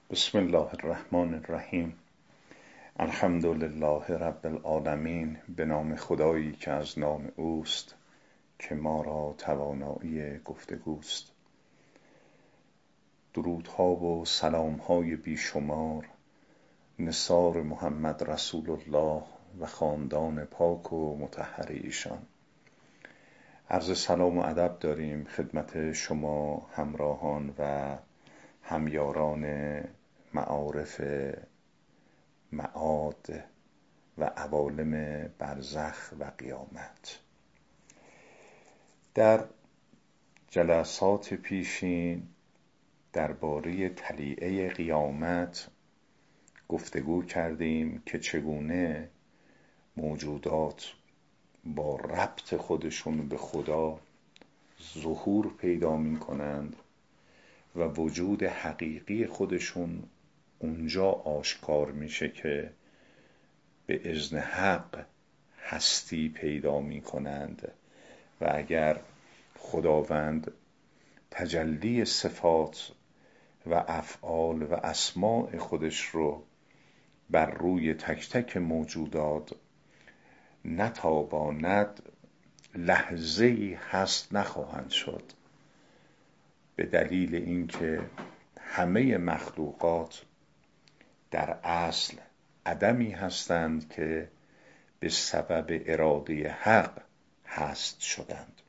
بسم الله الرحمن الرحیم. الحمد لله رب العالمین. به نام خدایی که از نام اوست که ما را توانایی گفتگوست. درودها و سلامهای بیشمار نثار محمد رسول الله و خاندان پاک و مطهر ایشان. عرض سلام و ادب داریم خدمت شما همراهان و همیاران معارف معاد و عوالم برزخ و قیامت. در جلسات پیشین درباره طلیعه قیامت گفتگو کردیم که چگونه موجودات با ربط خودشون به خدا ظهور پیدا می کنند و وجود حقیقی خودشون اونجا آشکار میشه که به اذن حق هستی پیدا می کنند و اگر خداوند تجلی صفات و افعال و اسماء خودش رو بر روی تک تک موجودات نتاباند، لحظه‌ای هست نخواهند شد، به دلیل اینکه همه مخلوقات در اصل عدمی هستند که به سبب اراده حق هست شدند.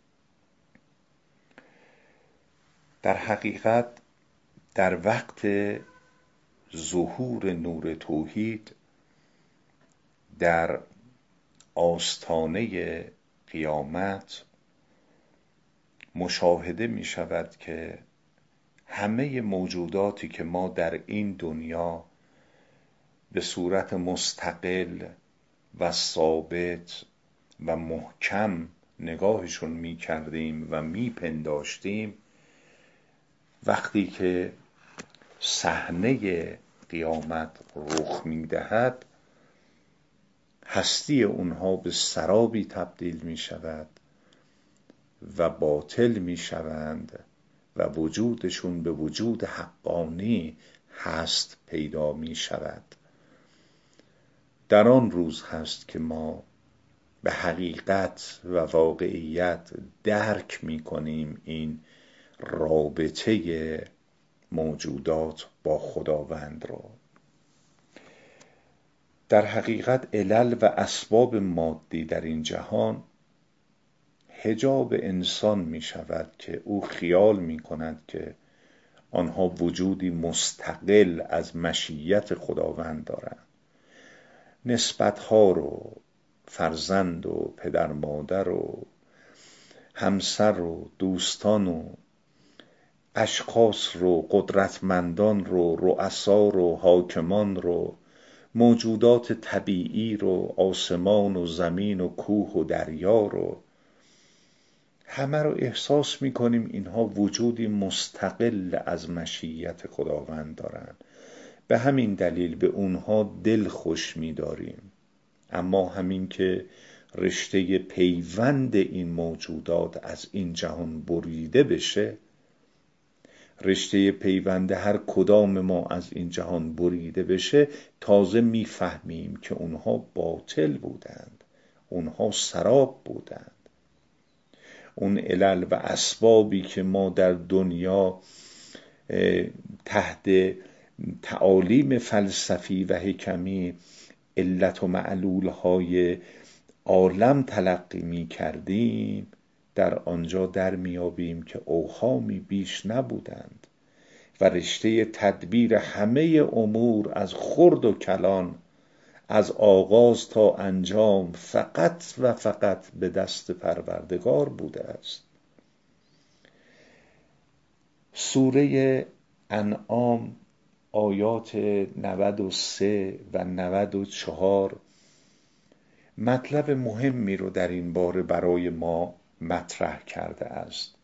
در حقیقت در وقت ظهور نور توحید در آستانه قیامت مشاهده می شود که همه موجوداتی که ما در این دنیا به صورت مستقل و ثابت و محکم نگاهشون می کردیم و می پنداشتیم، وقتی که صحنه قیامت رخ می دهد هستی اونها به سرابی تبدیل می شود و باطل می شوند و وجودشون به وجود حقانی هست پیدا می شود. در آن روز هست که ما به حقیقت و واقعیت درک می کنیم این رابطه موجودات با خداوند را. در حقیقت علل و اسباب مادی در این جهان حجاب انسان می شود که او خیال می کند که آنها وجودی مستقل از مشیت خداوند دارند. نسبتها رو، فرزند و پدر مادر و همسر و دوستان و اشخاص رو، قدرتمندان رو، رؤسا رو، حاکمان رو، موجودات طبیعی رو، آسمان و زمین و کوه و دریا رو، همه رو احساس می‌کنیم اینها وجودی مستقل از مشیت خداوند دارند. به همین دلیل به اونها دل خوش می‌داریم. اما همین که رشته پیوند این موجودات از این جهان بریده بشه، رشته پیوند هر کدام ما از این جهان بریده بشه، تازه میفهمیم که اونها باطل بودند، اونها سراب بودند. اون علل و اسبابی که ما در دنیا تحت تعالیم فلسفی و حکمی علت و معلولهای عالم تلقی می کردیم، در آنجا در میابیم که اوهامی بیش نبودند و رشته تدبیر همه امور از خرد و کلان، از آغاز تا انجام فقط و فقط به دست پروردگار بوده است. سوره انعام آیات 93 و 94 مطلب مهمی رو در این باره برای ما مطرح کرده است.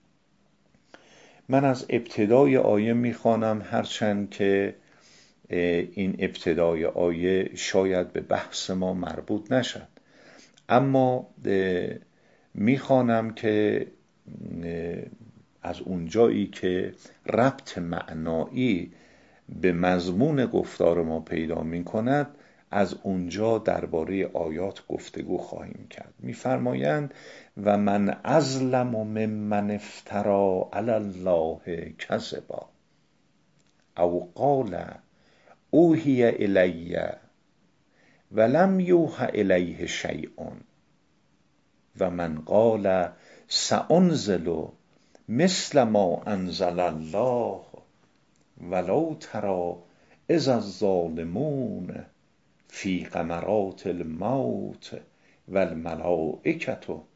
من از ابتدای آیه میخوانم، هرچند که این ابتدای آیه شاید به بحث ما مربوط نشد، اما میخوانم که از اونجایی که ربط معنایی به مضمون گفتار ما پیدا می کند، از اونجا درباره آیات گفتگو خواهیم کرد. می‌فرمایند و من اظلم ممن افتری علی الله کذبا او قال اوحی الی ولم یوحی الیه شیء و من قال سأنزل مثل ما انزل الله ولو تری اذ الظالمون فی غمرات الموت والملائکة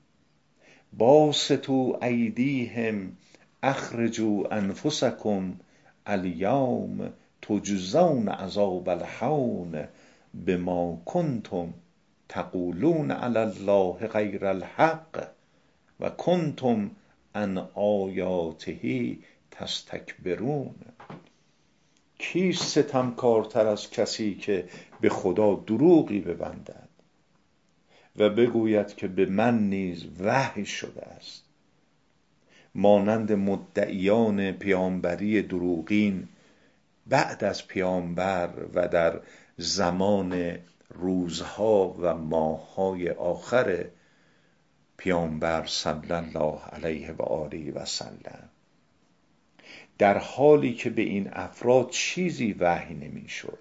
باسطوا ایدیهم اخرجوا انفسکم الیوم تجزون عذاب الهون بما کنتم تقولون علی الله غیر الحق و کنتم عن آیاته تستکبرون. کیست ستمکارتر از کسی که به خدا دروغی ببندد و بگوید که به من نیز وحی شده است، مانند مدعیان پیامبری دروغین بعد از پیامبر و در زمان روزها و ماههای آخر پیامبر صلی الله علیه و آله و سلم، در حالی که به این افراد چیزی وحی نمی شد.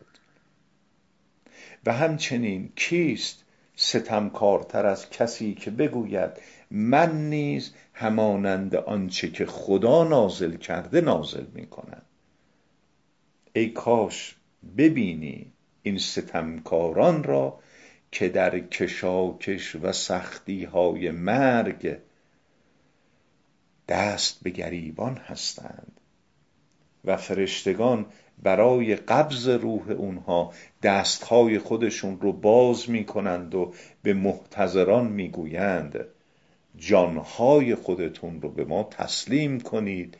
و همچنین کیست ستمکارتر از کسی که بگوید من نیز همانند آنچه که خدا نازل کرده نازل می کنم. ای کاش ببینی این ستمکاران را که در کشاکش و سختی های مرگ دست به گریبان هستند و فرشتگان برای قبض روح اونها دستهای خودشون رو باز می کنند و به محتضران می گویند جانهای خودتون رو به ما تسلیم کنید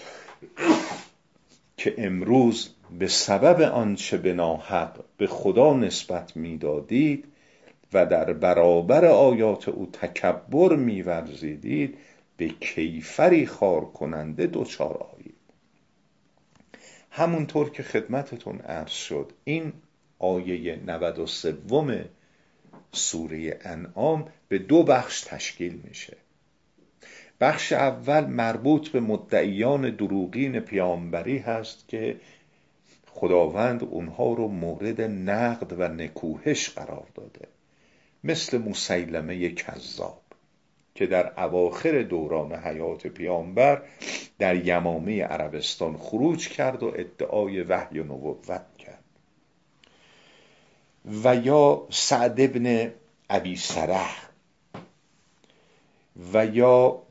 که امروز به سبب آنچه به ناحق به خدا نسبت می دادید و در برابر آیات او تکبر می ورزیدید به کیفری خار کننده دچار آیید. همونطور که خدمتتون عرض شد، این آیه 93 سوره انعام به 2 بخش تشکیل میشه. بخش اول مربوط به مدعیان دروغین پیامبری هست که خداوند اونها رو مورد نقد و نکوهش قرار داده، مثل مسیلمه کذاب که در اواخر دوران حیات پیامبر در یمامه عربستان خروج کرد و ادعای وحی و نبوت کرد، و یا سعد ابن ابی سرح و یا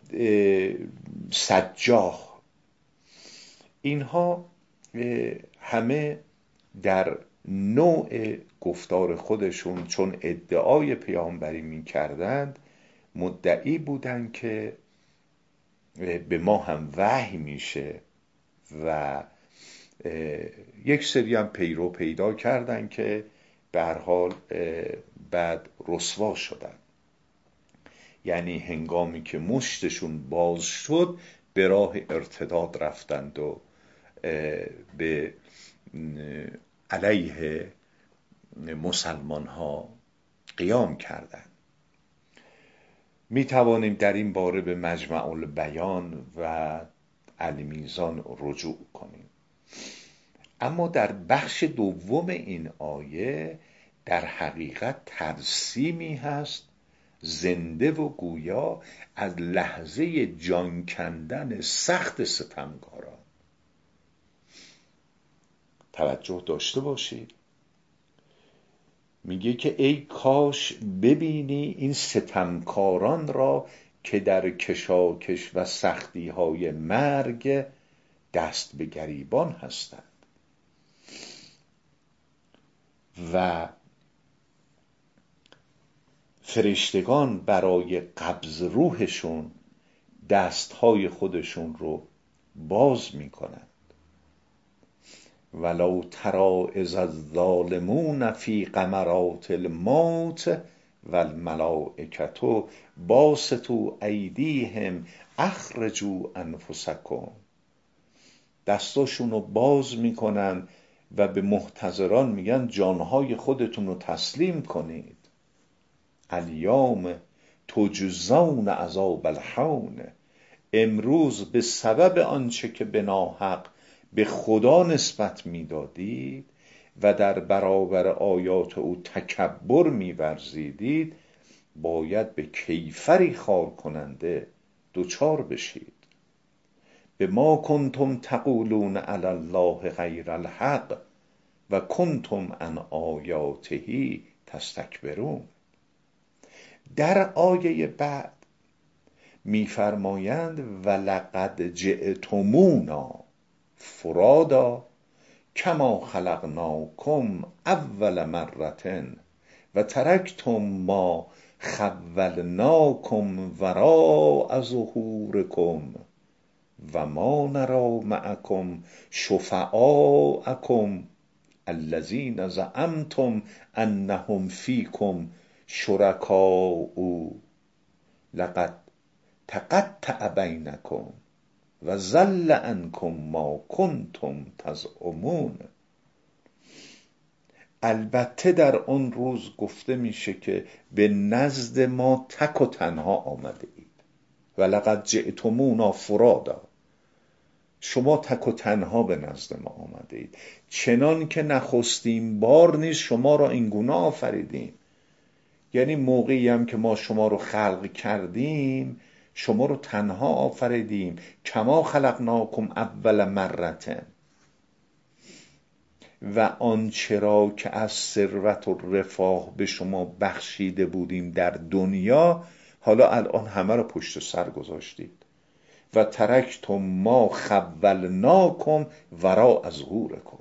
سجاح. اینها همه در نوع گفتار خودشون چون ادعای پیامبری می کردند مدعی بودند که به ما هم وحی میشه و یک سری هم پیرو پیدا کردند که به هر حال بعد رسوا شدن. یعنی هنگامی که مشتشون باز شد به راه ارتداد رفتند و به علیه مسلمان ها قیام کردند. می توانیم در این باره به مجمع البیان و المیزان رجوع کنیم. اما در بخش دوم این آیه در حقیقت ترسیمی هست زنده و گویا از لحظه جان کندن سخت ستمکاران. توجه داشته باشید، میگه که ای کاش ببینی این ستمکاران را که در کشاکش و سختی های مرگ دست به گریبان هستند و فرشتگان برای قبض روحشون دستهای خودشون رو باز میکنند. ولو تری اذ الظالمون فی غمرات الموت والملائکة باسطوا ایدیهم اخرجوا انفسکم. دستاشون رو باز میکنن و به محتضران میگن جانهای خودتون رو تسلیم کنید. الیوم تجزون عذاب الهون، امروز به سبب آنچه که به ناحق به خدا نسبت میدادید و در برابر آیات او تکبر می‌ورزیدید، باید به کیفری خار کننده دوچار بشید. به ما کنتم تقولون علی الله غیر الحق و کنتم عن آیاته تستکبرون. در آیه بعد می‌فرمایند ولقد جئتمونا فرادا کما خلقناکم اول مرة و ترکتم ما خولناکم وراء ظهورکم و ما نری معکم شفعاءکم الذین زعمتم انهم فیکم شرکاء لقد تقطع بینکم و ضل عنکم ما کنتم تزعمون. البته در اون روز گفته میشه که به نزد ما تک و تنها آمده اید. ولقد جئتمونا فرادا، شما تک و تنها به نزد ما آمده اید، چنان که نخستین بار نیست شما را این گونه آفریدیم. یعنی موقعی هم که ما شما رو خلق کردیم شما رو تنها آفریدیم. کما خلقناکم اول مرة، و آنچه را که از ثروت و رفاه به شما بخشیده بودیم در دنیا، حالا الان همه رو پشت سر گذاشتید. و ترکتم ما خولناکم وراء ظهورکم،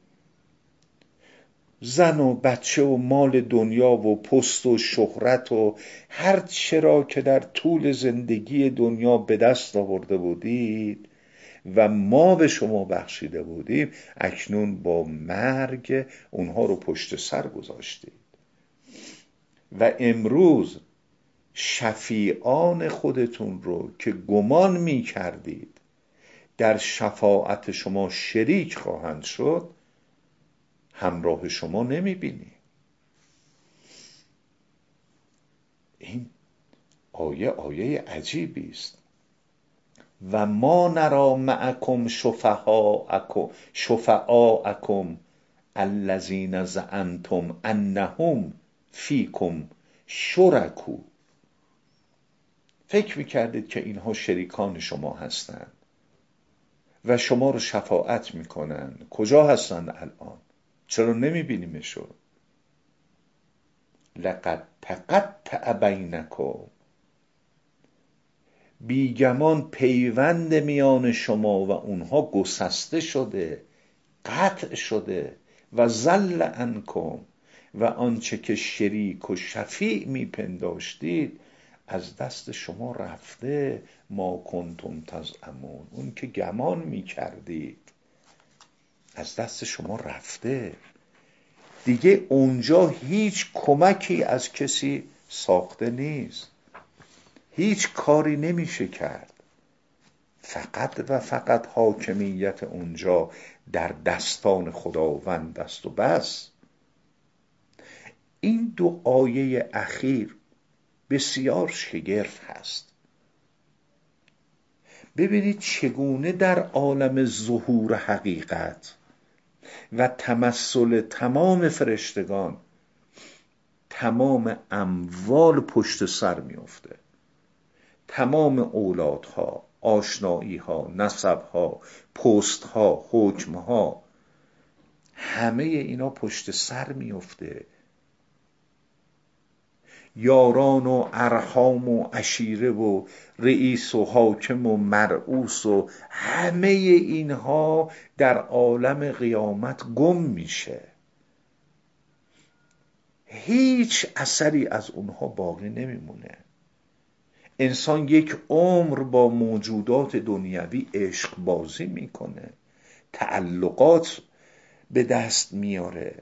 زن و بچه و مال دنیا و پست و شهرت و هر چرا که در طول زندگی دنیا به دست آورده بودید و ما به شما بخشیده بودیم، اکنون با مرگ اونها رو پشت سر گذاشتید و امروز شفیعان خودتون رو که گمان می کردید در شفاعت شما شریک خواهند شد همراه شما نمی بینی. این آیه عجیبی است. و ما نرا معکم شفعاءکم الذین زعمتم انهم فیکم شرکوا. فکر میکردید که اینها شریکان شما هستند و شما رو شفاعت میکنن. کجا هستند الان؟ چرا نمیبینیمشون؟ لقد تقطع بینکم، بیگمان پیوند میان شما و اونها گسسته شده، قطع شده. و ضل عنکم، و آنچه که شریک و شفیع میپنداشتید از دست شما رفته. ما کنتم تزعمون، اون که گمان میکردید از دست شما رفته. دیگه اونجا هیچ کمکی از کسی ساخته نیست، هیچ کاری نمیشه کرد. فقط و فقط حاکمیت اونجا در دستان خداوند است و بس. این دو آیه اخیر بسیار شگرف هست. ببینید چگونه در عالم ظهور حقیقت و تمثل تمام فرشتگان تمام اموال پشت سر میفته، تمام اولادها، آشناییها، نسبها، پستها، حکمها، همه اینا پشت سر میفته. یاران و ارحام و عشیره و رئیس و حاکم و مرؤوس و همه اینها در عالم قیامت گم میشه. هیچ اثری از اونها باقی نمیمونه. انسان یک عمر با موجودات دنیوی عشق بازی میکنه، تعلقات به دست میاره،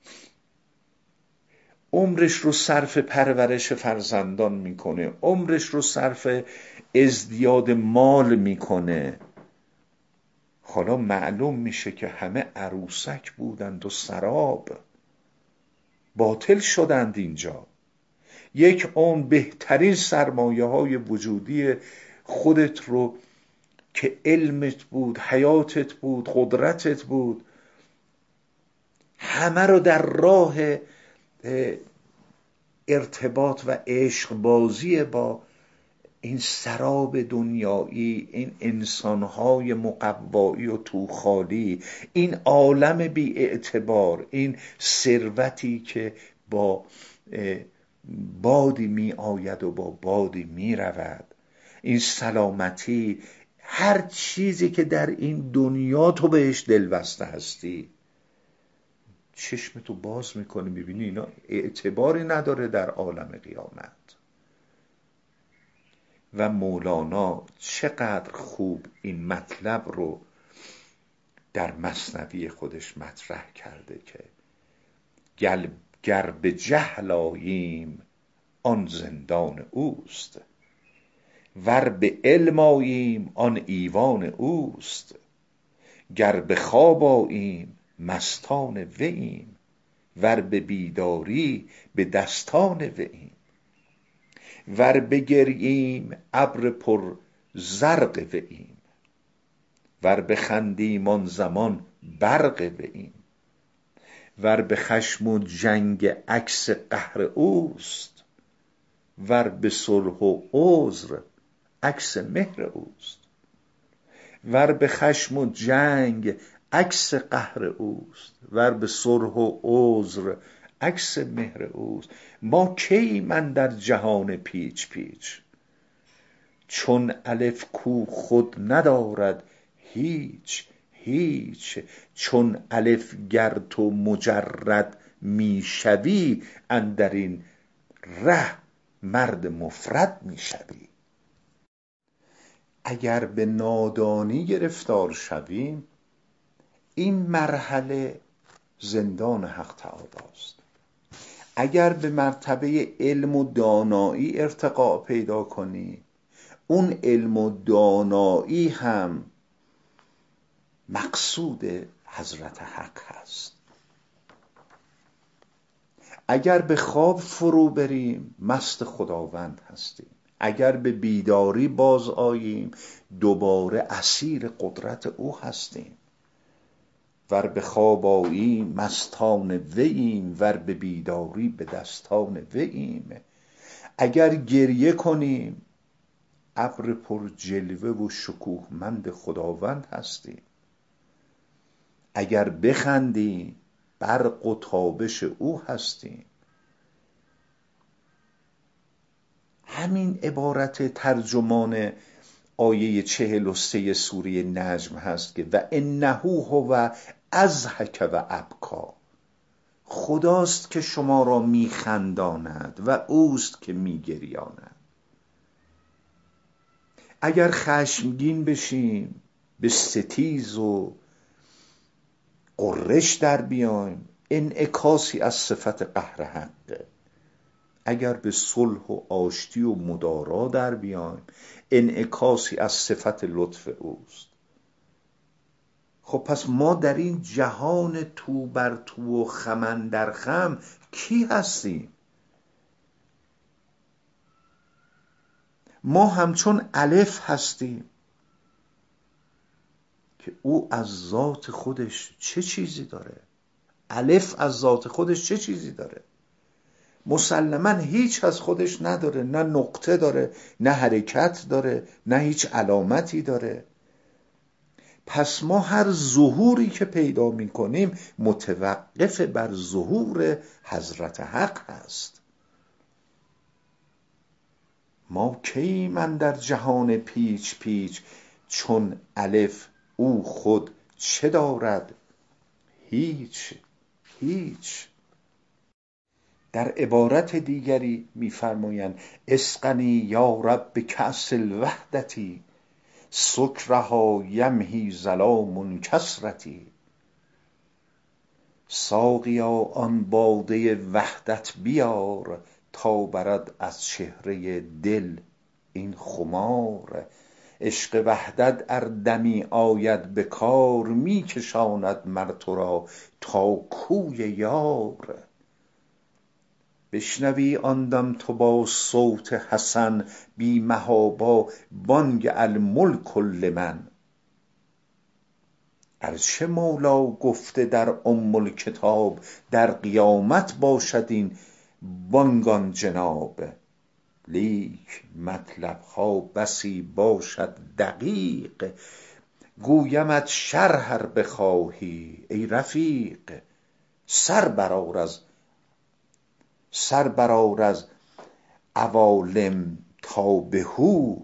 عمرش رو صرف پرورش فرزندان میکنه، عمرش رو صرف ازدیاد مال میکنه. حالا معلوم میشه که همه عروسک بودند و سراب، باطل شدند اینجا. یک اون بهترین سرمایه های وجودی خودت رو که علمت بود، حیاتت بود، قدرتت بود، همه رو در راه ارتباط و عشق بازی با این سراب دنیایی، این انسانهای مقوایی و توخالی، این عالم بی اعتبار، این ثروتی که با بادی می آید و با بادی می رود، این سلامتی، هر چیزی که در این دنیا تو بهش دلبسته هستی، چشمتو باز میکنی میبینی اینا اعتباری نداره در عالم قیامت. و مولانا چقدر خوب این مطلب رو در مثنوی خودش مطرح کرده که گر به جهل آییم آن زندان اوست، ور به علم آییم آن ایوان اوست، گر به خواب آییم مستان وییم، ور به بیداری به دستان وییم، ور بگرییم ابر پر زرق وییم، ور بخندیم آن زمان برق وییم، ور به خشم و جنگ عکس قهر اوست، ور به صلح و عذر عکس مهر اوست، ور به خشم و جنگ عکس قهر اوست، ور به صلح و عذر عکس مهر اوست. ما کییم اندر جهان پیچ پیچ، چون الف کو خود ندارد هیچ هیچ، چون الف گر تو مجرد میشوی، اندر این ره مرد مفرد میشوی. اگر به نادانی گرفتار شویم، این مرحله زندان حق تعالی است. اگر به مرتبه علم و دانایی ارتقا پیدا کنی، اون علم و دانایی هم مقصود حضرت حق هست. اگر به خواب فرو بریم مست خداوند هستیم، اگر به بیداری باز آییم دوباره اسیر قدرت او هستیم، ور به خواب آییم مستان وییم، ور به بیداری به دستان وییم. اگر گریه کنیم ابر پر جلوه و شکوهمند خداوند هستیم، اگر بخندیم برق و تابش او هستیم. همین عبارت ترجمان آیه 43 سوره نجم هست که و انه هو اضحک و ابکا، خداست که شما را میخنداند و اوست که میگریاند. اگر خشمگین بشیم به ستیز و قرش در بیایم، انعکاسی از صفت قهر حقه. اگر به صلح و آشتی و مدارا در بیایم، انعکاسی از صفت لطف اوست. خب پس ما در این جهان تو بر تو و خم اندر خم کی هستیم؟ ما همچون الف هستیم که او از ذات خودش چه چیزی داره؟ الف از ذات خودش چه چیزی داره؟ مسلماً هیچ از خودش نداره، نه نقطه داره، نه حرکت داره، نه هیچ علامتی داره. پس ما هر ظهوری که پیدا می کنیم متوقف بر ظهور حضرت حق هست. ما کییم اندر جهان پیچ پیچ، چون الف او خود چه دارد هیچ هیچ. در عبارت دیگری می‌فرمایند اسقنی یا رب کأس الوحدتی، سکرها یمحی ظلام کثرتی. ساقیا آن باده وحدت بیار، تا برد از چهره دل این خمار. عشق وحدت ار دمی آید به کار، می کشاند مر تو را تا کوی یار. بشنوی آن دم تو با صوت حسن، بی محابا بانگ الملک لمن. ارچه مولا گفته در ام الکتاب، در قیامت باشد این بانگ آن جناب. لیک مطلب ها بسی باشد دقیق، گویمت شرح ار بخواهی ای رفیق. سر برآر از عوالم تا به هو،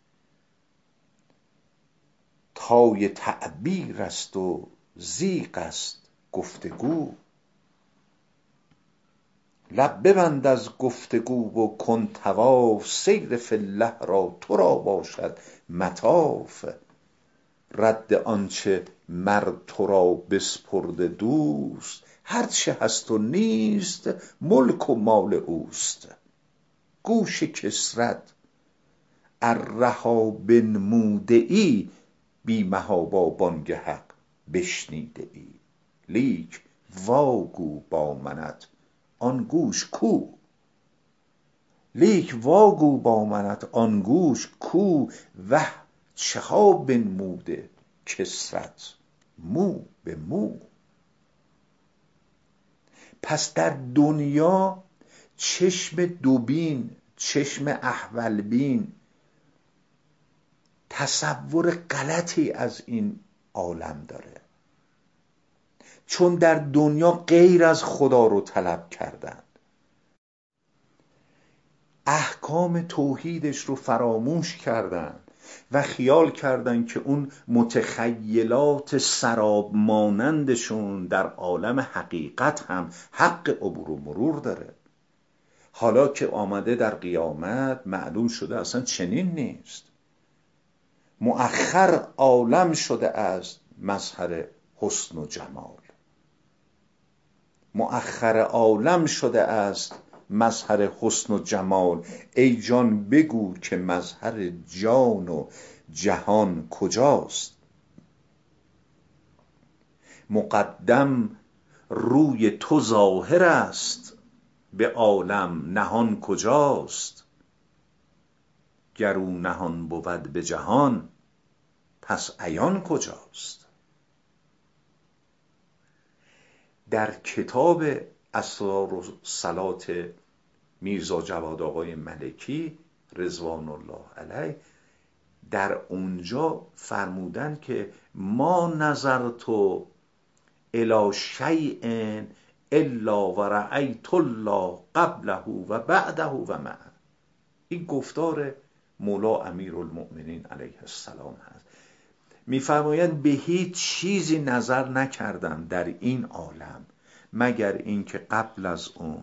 تای تعبیر است و زیغ است گفتگو. لب ببند از گفتگو و کن طواف، سیر فی الله را تو را باشد مطاف. رد آنچه مر تو را بسپرده دوست، هرچه هست و نیست ملک و مال اوست. گوش کثرت ار رها بنموده ای، بی محابا بانگ حق بشنیده ای. لیک واگو با منت آن گوش کو، وه چه ها بنموده کثرت مو به مو. پس در دنیا چشم دوبین، چشم احول بین، تصور غلطی از این عالم داره، چون در دنیا غیر از خدا رو طلب کردن، احکام توحیدش رو فراموش کردن و خیال کردن که اون متخیلات سراب مانندشون در عالم حقیقت هم حق عبور و مرور داره. حالا که آمده در قیامت معلوم شده اصلا چنین نیست. مؤخر عالم شده است مظهر حسن و جمال، مؤخر عالم شده است مظهر حسن و جمال. ای جان بگو که مظهر جان و جهان کجاست. مقدم روی تو ظاهر است، به عالم نهان کجاست. گر او نهان بود به جهان، پس عیان کجاست. در کتاب اسرار الصلات میرزا جواد آقای ملکی رضوان الله علیه، در اونجا فرمودن که ما نظرت الی شیء الا و رأیت الله قبله و بعده و معه. این گفتار مولا امیرالمؤمنین علیه السلام هست. میفرمایند به هیچ چیزی نظر نکردم در این عالم مگر اینکه قبل از اون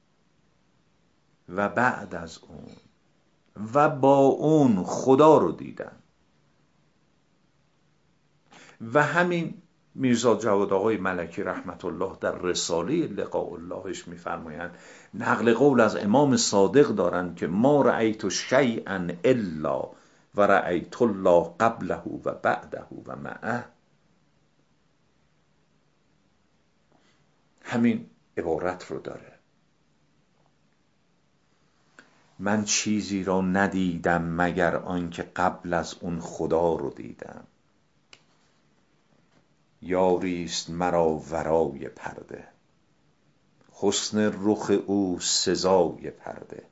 و بعد از اون و با اون خدا رو دیدم. و همین میرزا جواد آقای ملکی رحمت الله در رساله لقاء اللهش میفرمایند، نقل قول از امام صادق دارند که ما رأیت شیئا الا و رأیت الله قبله و بعده و معه. همین عبارت رو داره. من چیزی را ندیدم مگر آنکه قبل از اون خدا رو دیدم. یاریست مرا ورای پرده، حسن رخ او سزای پرده.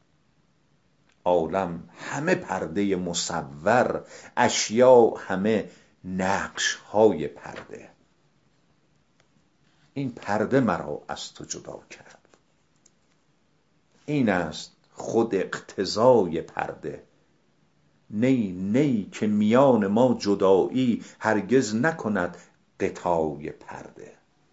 عالم همه پرده مصور، اشیا همه نقش های پرده. این پرده مرا از تو جدا کرد. این است خود اقتضای پرده. نی که میان ما جدایی، هرگز نکند غطای پرده.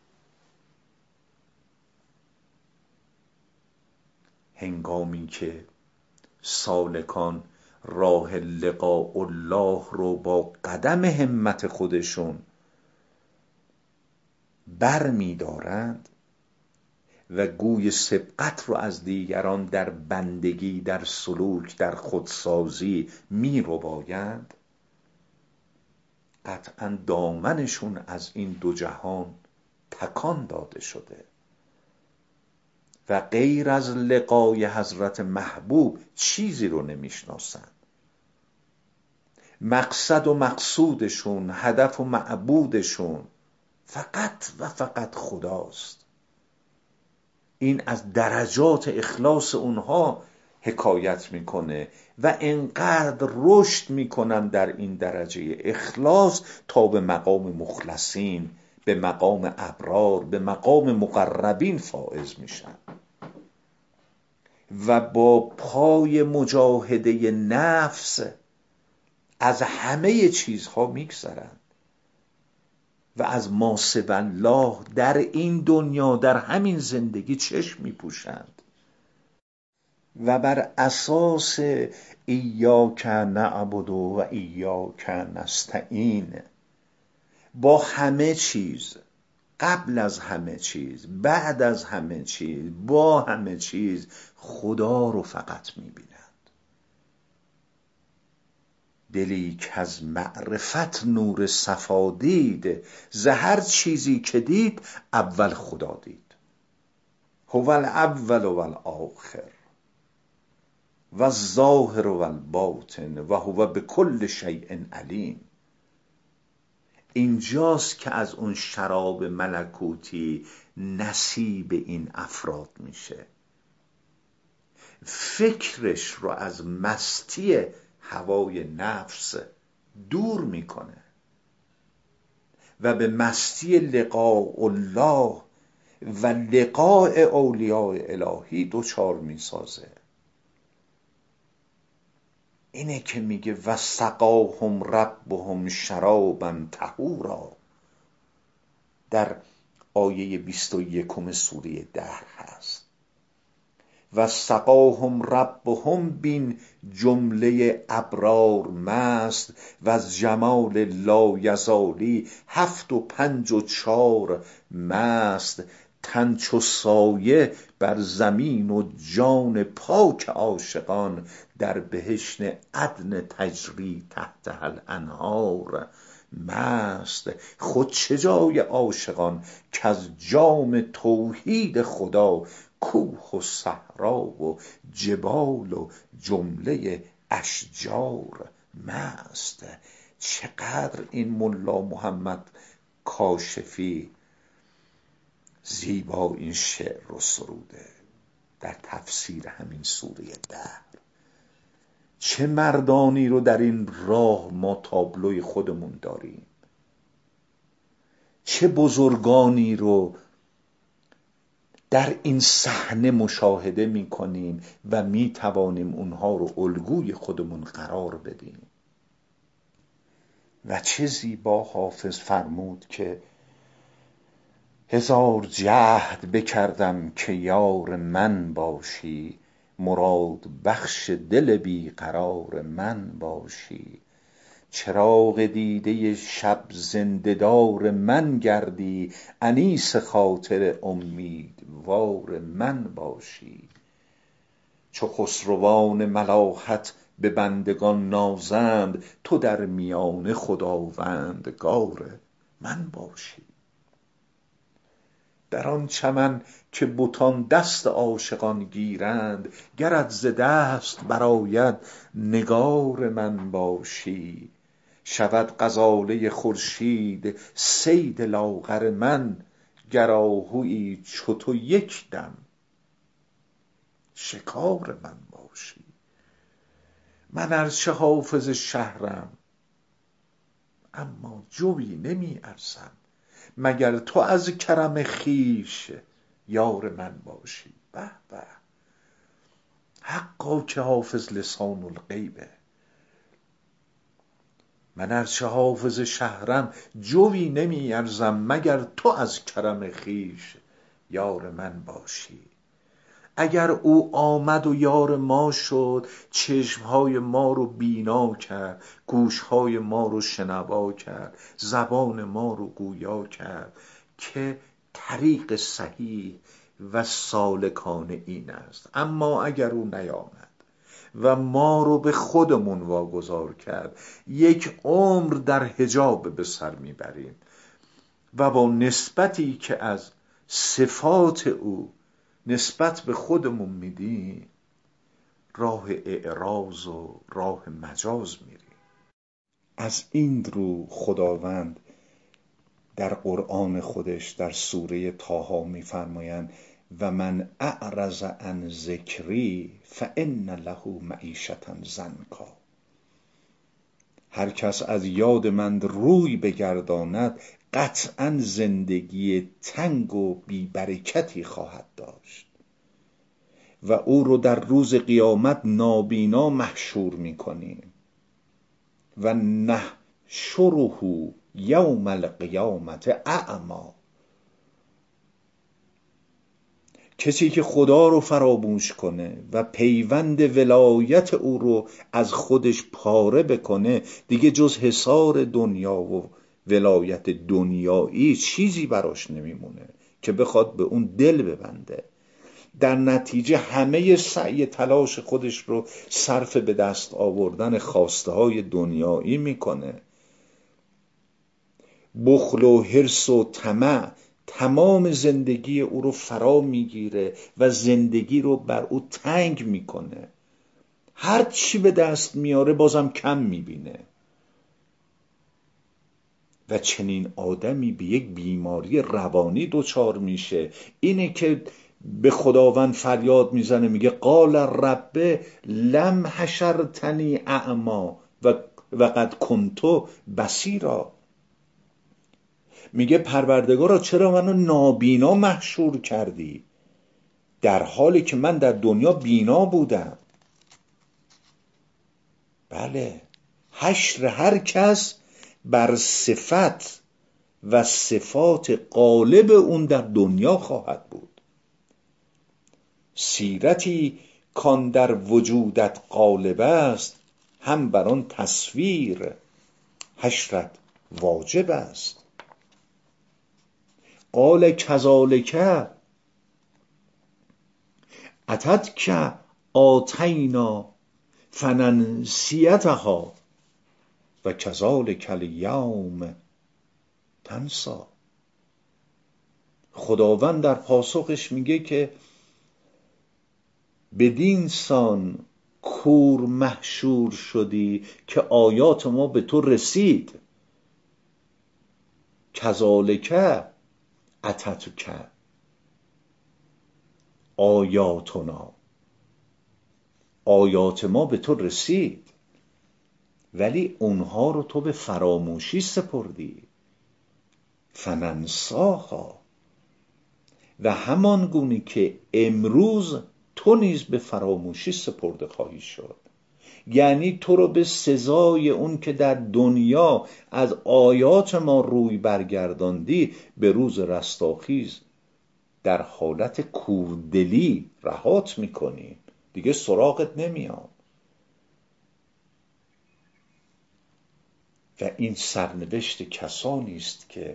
هنگامی که سالکان راه لقاء الله رو با قدم همت خودشون بر می دارند و گوی سبقت رو از دیگران در بندگی، در سلوک، در خودسازی می ربایند، قطعا دامنشون از این دو جهان تکان داده شده و غیر از لقای حضرت محبوب چیزی رو نمیشناسن. مقصد و مقصودشون، هدف و معبودشون فقط و فقط خداست. این از درجات اخلاص اونها حکایت میکنه و انقدر رشد میکنن در این درجه اخلاص تا به مقام مخلصین، به مقام ابرار، به مقام مقربین فائز میشن و با پای مجاهده نفس از همه چیزها میگذرند و از ما سوی الله در این دنیا، در همین زندگی چشم میپوشند و بر اساس ایاک نعبد و ایاک نستعین با همه چیز، قبل از همه چیز، بعد از همه چیز، با همه چیز خدا رو فقط میبینند. دلی که از معرفت نور صفا دید، ز هر چیزی که دید اول خدا دید. هو الاول و الآخر و الظاهر و الباطن و هو بكل شیء علیم. اینجاست که از اون شراب ملکوتی نصیب این افراد میشه. فکرش رو از مستی هوای نفس دور میکنه و به مستی لقاء الله و لقاء اولیاء الهی دوچار میسازه. اینه که میگه و سقاهم ربهم شرابا طهورا در آیه 21 سوره دهر هست. و سقاهم ربهم، بین جمله ابرار مست و از جمال لایزالی 7 و 5 و 4 مست، تن چو سایه بر زمین و جان پاک عاشقان در بهشت عدن تجری تحتها الانهار مست. خود چه جای عاشقان که از جام توحید خدا کوه و صحرا و جبال و جمله اشجار مست. چقدر این ملا محمد کاشفی زیبا این شعر رو سروده در تفسیر همین سوره دهر. چه مردانی رو در این راه ما تابلوی خودمون داریم، چه بزرگانی رو در این صحنه مشاهده میکنیم و میتوانیم اونها رو الگوی خودمون قرار بدیم. و چه زیبا حافظ فرمود که 1000 جهد بکردم که یار من باشی، مراد بخش دل بی قرار من باشی. چراغ دیده شب زنده دار من گردی، انیس خاطر امیدوار من باشی. چو خسروان ملاحت به بندگان نازند، تو در میان خداوندگار من باشی. در آن چمن که بتان دست عاشقان گیرند، گرت ز دست برآید نگار من باشی. شود غزاله خورشید صید لاغر من، گر آهویی چو تو یک دم شکار من باشی. من ارچه حافظ شهرم اما جوی نمی ارزم، مگر تو از کرم خویش یار من باشی. به به، حقا که حافظ لسان الغیبه. من ارچه حافظ شهرم جوی نمی ارزم، مگر تو از کرم خویش یار من باشی. اگر او آمد و یار ما شد، چشمهای ما رو بینا کرد، گوشهای ما رو شنوا کرد، زبان ما رو گویا کرد که طریق صحیح و سالکان این است. اما اگر او نیامد و ما رو به خودمون واگذار کرد، یک عمر در حجاب به سر میبریم و با نسبتی که از صفات او نسبت به خودمون میدیم، راه اعراض و راه مجاز میریم. از این رو خداوند در قرآن خودش در سوره طه میفرمایند و من اعرض عن ذکری فان له معیشة ضنکا. هر کس از یاد من روی بگرداند قطعا زندگی تنگ و بی‌برکتی خواهد داشت و او رو در روز قیامت نابینا محشور میکنیم و نحشره یوم القیامت اعما. کسی که خدا رو فراموش کنه و پیوند ولایت او رو از خودش پاره بکنه، دیگه جز حصار دنیا و ولایت دنیایی چیزی براش نمیمونه که بخواد به اون دل ببنده. در نتیجه همه سعی تلاش خودش رو صرف به دست آوردن خواسته های دنیایی میکنه. بخل و حرص و طمع تمام زندگی او رو فرا میگیره و زندگی رو بر او تنگ میکنه. هر چی به دست میاره بازم کم میبینه و چنین آدمی به یک بیماری روانی دچار میشه. اینه که به خداوند فریاد میزنه، میگه قال رب لم حشرتنی اعما و قد کنت بصیرا. میگه پروردگارا چرا منو نابینا محشور کردی در حالی که من در دنیا بینا بودم. بله، حشر هر کس بر صفت و صفات غالب اون در دنیا خواهد بود. سیرتی کان در وجودت غالب است، هم بر آن تصویر حشرت واجب است. قال کذالک اتتک آتینا فننسیتها و کذالک الیوم تنسی. خداوند در پاسخش میگه که بدین سان کور محشور شدی که آیات ما به تو رسید. کذالک اتتک آیاتنا، آیات ما به تو رسید ولی اونها رو تو به فراموشی سپردی. فننساها، و همان گونه که امروز تو نیز به فراموشی سپرده خواهی شد. یعنی تو رو به سزای اون که در دنیا از آیات ما روی برگرداندی به روز رستاخیز در حالت کوردلی رهات میکنیم، دیگه سراغت نمیام. و این سرنوشت کسانی است که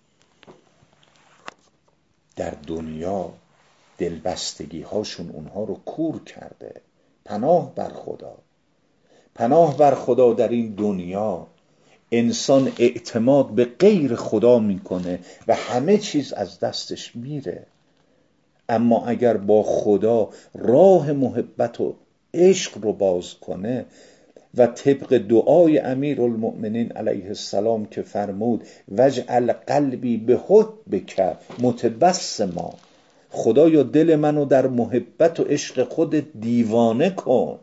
در دنیا دلبستگی هاشون اونها رو کور کرده. پناه بر خدا، پناه بر خدا. در این دنیا انسان اعتماد به غیر خدا میکنه و همه چیز از دستش میره. اما اگر با خدا راه محبت و عشق رو باز کنه و طبق دعای امیرالمؤمنین علیه السلام که فرمود وجعل قلبی بحبک متبسما، خدایا دل منو در محبت و عشق خودت دیوانه کن.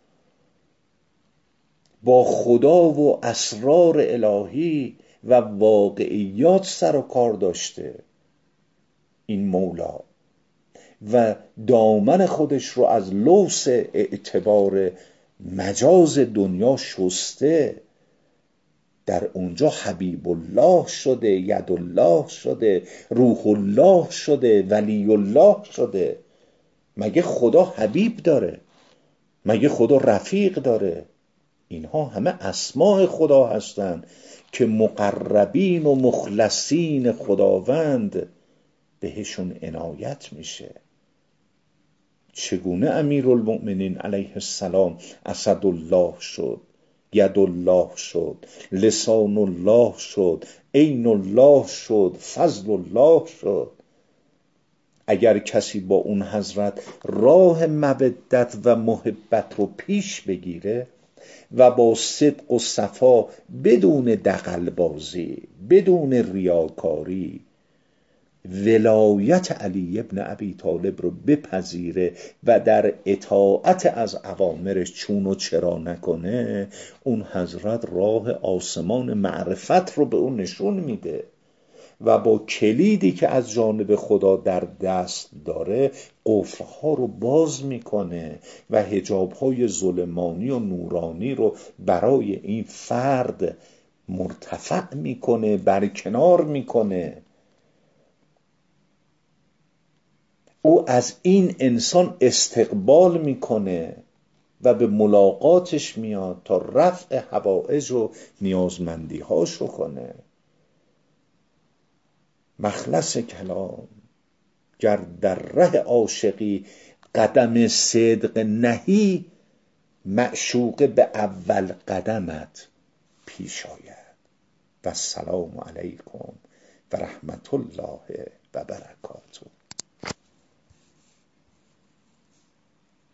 با خدا و اسرار الهی و واقعیات سر و کار داشته این مولا و دامن خودش رو از لوث اعتبار مجاز دنیا شسته. در اونجا حبیب الله شده، ید الله شده، روح الله شده، ولی الله شده. مگه خدا حبیب داره؟ مگه خدا رفیق داره؟ اینها همه اسماء خدا هستند که مقربین و مخلصین خداوند بهشون عنایت میشه. چگونه امیرالمؤمنین علیه السلام اسدالله شد، یدالله شد، لسان الله شد، عین الله شد، فضل الله شد. اگر کسی با اون حضرت راه مودت و محبت رو پیش بگیره و با صدق و صفا، بدون دغل‌بازی، بدون ریاکاری، ولایت علی ابن ابی طالب رو بپذیره و در اطاعت از اوامرش چون و چرا نکنه، اون حضرت راه آسمان معرفت رو به اون نشون میده و با کلیدی که از جانب خدا در دست داره قفلها رو باز میکنه و حجابهای ظلمانی و نورانی رو برای این فرد مرتفع میکنه، برکنار میکنه. او از این انسان استقبال میکنه و به ملاقاتش میاد تا رفع حوائج و نیازمندیهاشو کنه. مخلص کلام، گر در ره عاشقی قدم صدق نهی، معشوقه به اول قدمت پیش آید. و السلام علیکم و رحمت الله و برکاته.